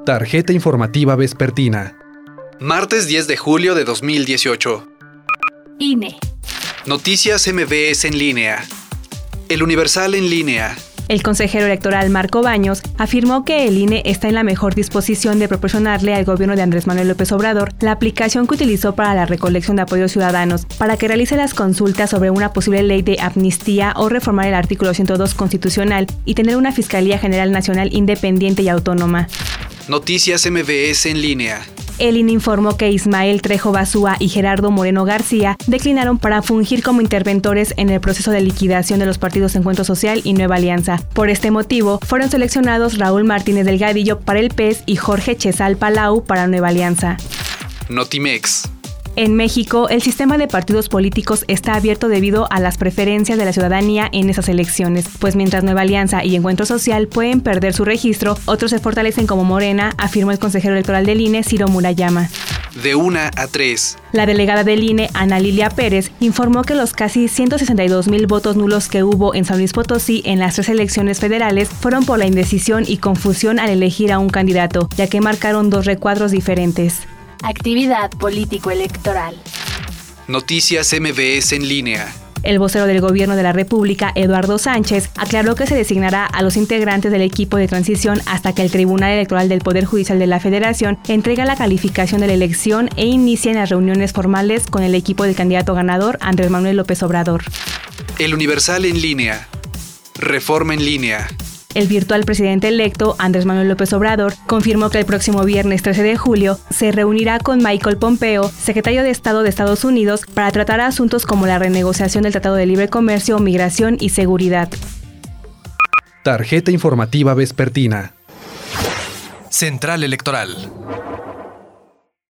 Tarjeta informativa vespertina. Martes 10 de julio de 2018. INE. Noticias MBS en línea. El Universal en línea. El consejero electoral Marco Baños afirmó que el INE está en la mejor disposición de proporcionarle al gobierno de Andrés Manuel López Obrador la aplicación que utilizó para la recolección de apoyos ciudadanos, para que realice las consultas sobre una posible ley de amnistía o reformar el artículo 102 constitucional y tener una Fiscalía General Nacional independiente y autónoma. Noticias MBS en línea. El INE informó que Ismael Trejo Bazúa y Gerardo Moreno García declinaron para fungir como interventores en el proceso de liquidación de los partidos Encuentro Social y Nueva Alianza. Por este motivo, fueron seleccionados Raúl Martínez Delgadillo para el PES y Jorge Chezal Palau para Nueva Alianza. Notimex. En México, el sistema de partidos políticos está abierto debido a las preferencias de la ciudadanía en esas elecciones, pues mientras Nueva Alianza y Encuentro Social pueden perder su registro, otros se fortalecen como Morena, afirmó el consejero electoral del INE, Ciro Murayama. De 1 a 3. La delegada del INE, Ana Lilia Pérez, informó que los casi 162,000 votos nulos que hubo en San Luis Potosí en las 3 elecciones federales fueron por la indecisión y confusión al elegir a un candidato, ya que marcaron 2 recuadros diferentes. Actividad político-electoral. Noticias MBS en línea. El vocero del Gobierno de la República, Eduardo Sánchez, aclaró que se designará a los integrantes del equipo de transición hasta que el Tribunal Electoral del Poder Judicial de la Federación entregue la calificación de la elección e inicien las reuniones formales con el equipo del candidato ganador, Andrés Manuel López Obrador. El Universal en línea. Reforma en línea. El virtual presidente electo, Andrés Manuel López Obrador, confirmó que el próximo viernes 13 de julio se reunirá con Michael Pompeo, secretario de Estado de Estados Unidos, para tratar asuntos como la renegociación del Tratado de Libre Comercio, migración y seguridad. Tarjeta informativa vespertina. Central Electoral.